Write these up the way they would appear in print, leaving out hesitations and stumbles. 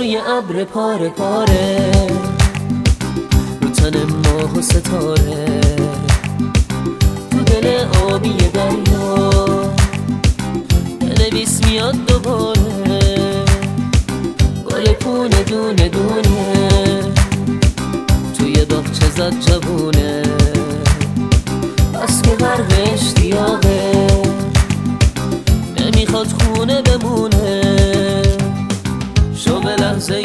روی ابر پاره پاره، رو تن ماه و ستاره، تو دل آبی دریا بنویس میاد دوباره. گل پونه دونه دونه توی باغچه زد جوونه، بس که غرق اشتیاقه نمیخواد خونه بمونه. شوق لحظه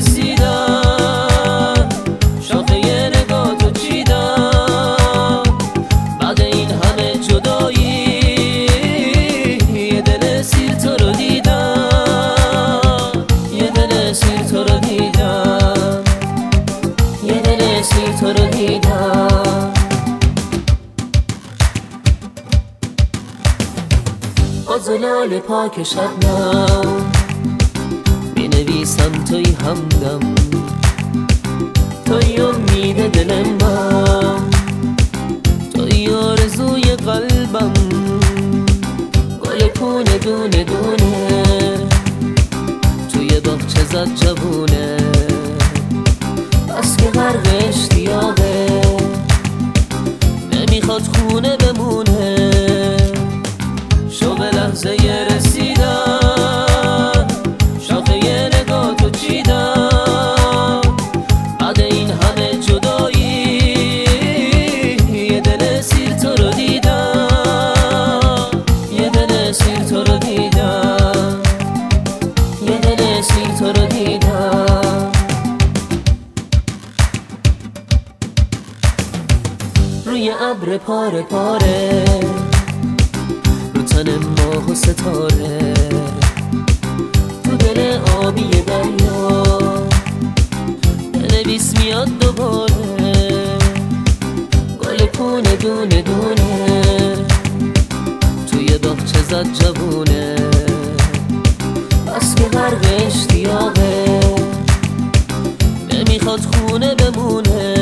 رسیدن، شاخه نگاهتو چیدن، بعد این همه جدایی یه دل سیر تو رو دیدم، یه دل سیر تو رو دیدم، یه دل سیر تو رو دیدم. با زلال پاک شبنم بنویسم توی همدم، توی امید دل من، توی آرزوی قلبم. گل پونه دونه دونه توی باغچه زد جوونه، بس که غرق اشتیاقه نمیخواد خونه بمونه. شوق لحظه رسیدن، شاخه نگاهتو چیدم، بعد این همه جدایی یه دل سیر تو رو دیدم، یه دل سیر تو رو دیدم، یه دل سیر تو رو دیدم. روی ابر پاره پاره، رو تن ماه و ستاره، تو دل آبی دریا بنویس میاد دوباره. گل پونه دونه دونه توی باغچه زد جوونه، بس که غرق اشتیاقه نمیخواد خونه بمونه.